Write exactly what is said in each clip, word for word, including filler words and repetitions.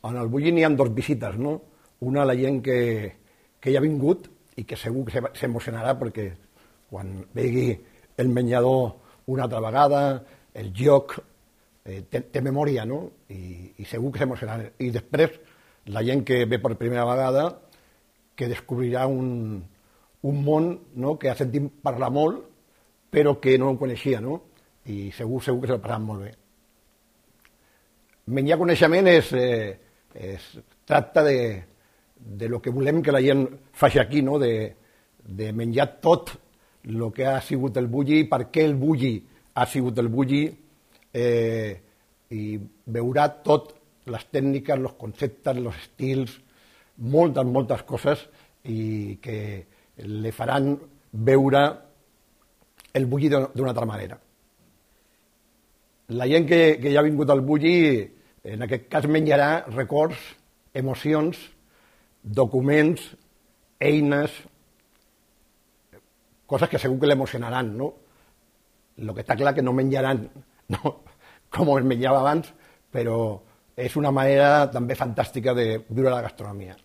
En el Bulli n'hi ha dos visites, no? Una, la gent que, que hi ha vingut i que segur que s'emocionarà perquè quan vegi el menjador una altra vegada, el lloc, eh, té, té memòria, no? I, i segur que s'emocionarà. I després, la gent que ve per primera vegada, que descobrirà un, un món, no?, que ha sentit parlar molt, però que no ho coneixia, no? I segur, segur que se'l passaran molt bé. Menjar coneixement és, eh, es tracta de, de lo que volem que la gent faci aquí, no? de, de menjar tot el que ha sigut el Bulli, per què el Bulli ha sigut el Bulli, eh, i veurà tot les tècniques, els conceptes, els estils, moltes, moltes coses, i que li faran veure el Bulli d'una altra manera. La gent que, que ja ha vingut al Bulli, en aquest cas menjarà records, emocions, documents, eines, coses que segur que l'emocionaran, no? El que està clar que no menjaran, no, com es menjava abans, però és una manera també fantàstica de viure la gastronomia.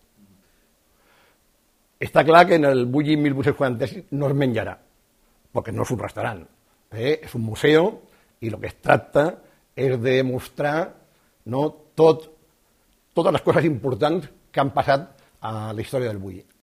Està clar que en el Bulli mil vuit-cents quaranta-sis no es menjarà, perquè no és un restaurant, eh? És un museu i el que es tracta és de mostrar, no, tot, totes les coses importants que han passat a la història del Bulli.